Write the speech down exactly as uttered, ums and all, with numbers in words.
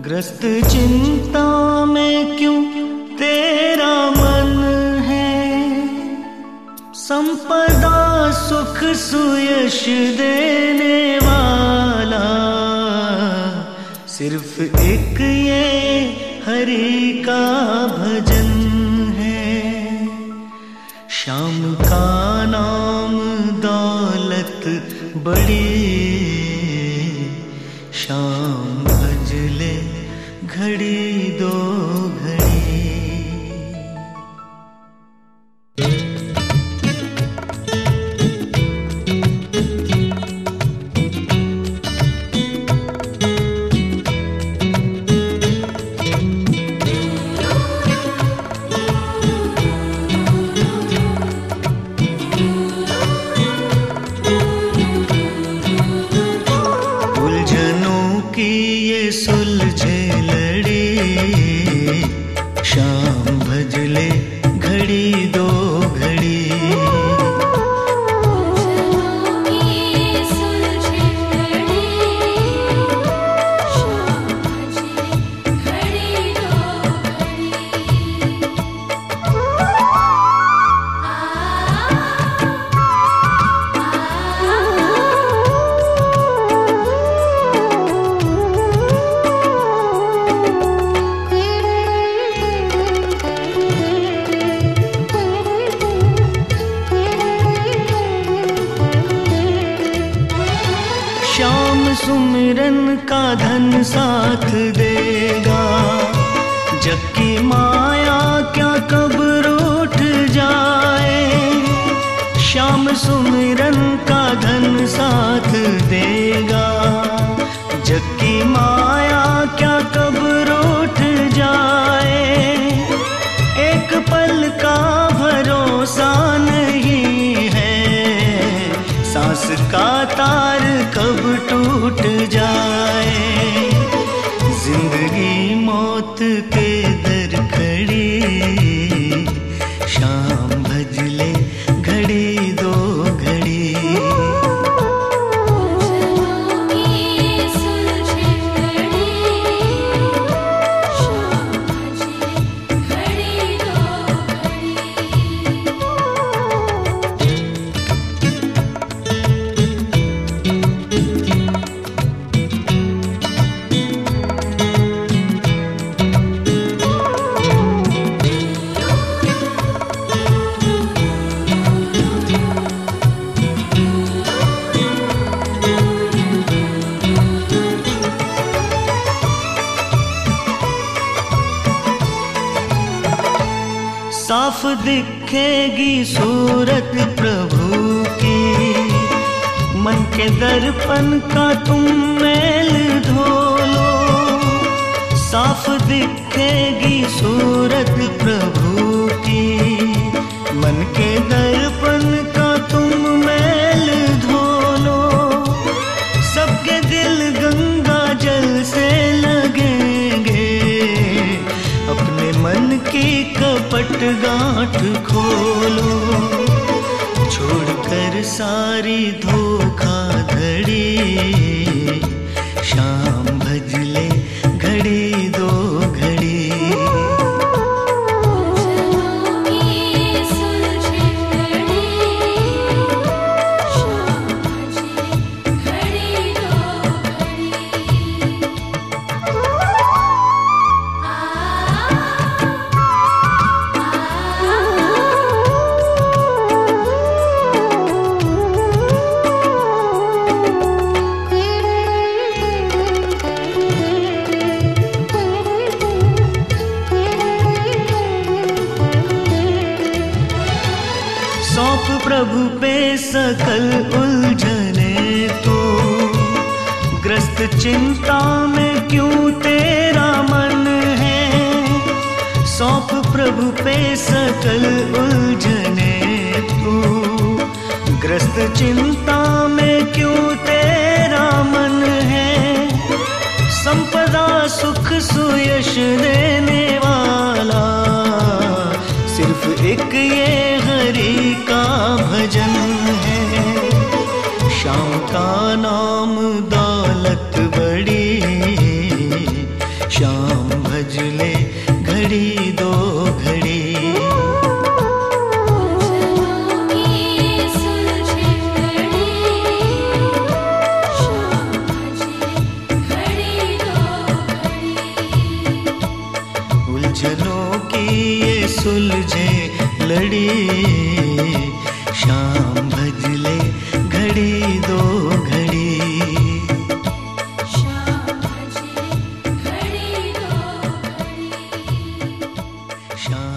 ग्रस्त चिंता में क्यों तेरा मन है, संपदा सुख सुयश देने वाला सिर्फ एक ये हरि का भजन है। श्याम का नाम दौलत बड़ी, श्याम भज ले घड़ी दो घड़ी। सुलझे लड़ी, श्याम भज ले घड़ी दो घड़ी। सुमिरन का धन साथ देगा, जग की माया क्या कब रूठ जाए। श्याम सुमिरन का धन साथ देगा, जग की माया क्या कब रूठ जाए। एक पल का भरोसा नहीं है, सांस का तार कब टूट जाए। जिंदगी मौत के दर खड़ी, श्याम भज ले घड़ी दो घड़ी। साफ दिखेगी सूरत प्रभु की, मन के दर्पण का तुम मैल धो लो। साफ दिखेगी सूरत प्रभु की, मन के दर्पण का तुम मैल धो लो। सबके दिल गंगा जल से लगेंगे, अपने मन की कपट गांठ खोलो। छोड़कर सारी धोखाधड़ी, श्याम भज ले घड़ी दो घड़ी। सौंप प्रभु पे सकल उलझने तो, ग्रस्त चिंता में क्यों तेरा मन है। सौंप प्रभु पे सकल उलझने तो, ग्रस्त चिंता में क्यों तेरा मन है। संपदा सुख सुयश देने वाला सिर्फ एक ये हरि का भजन है। श्याम का नाम दौलत बड़ी, लड़ी, शाम भजले घड़ी दो घड़ी, शाम भजले घड़ी दो घड़ी, शाम